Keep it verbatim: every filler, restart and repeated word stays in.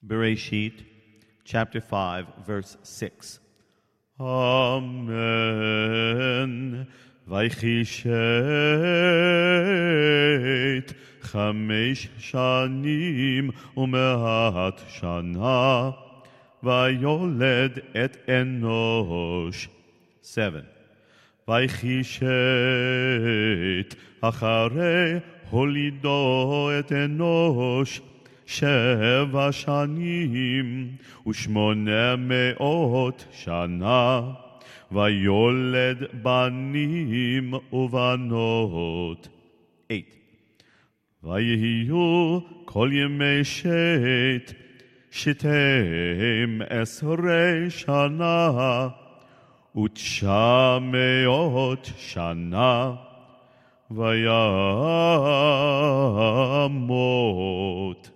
Bereshit, chapter five, verse six. Amen. Vaichishet chamesh shanim umehat shana vayoled et enosh. Seven. Vaichishet acharei holido et enosh שבע שנים ושמונה מאות שנה ויולד בנים ובנות. Eight. ויהיו כל ימי שת שתים עשרה שנה ותשע מאות שנה וימות.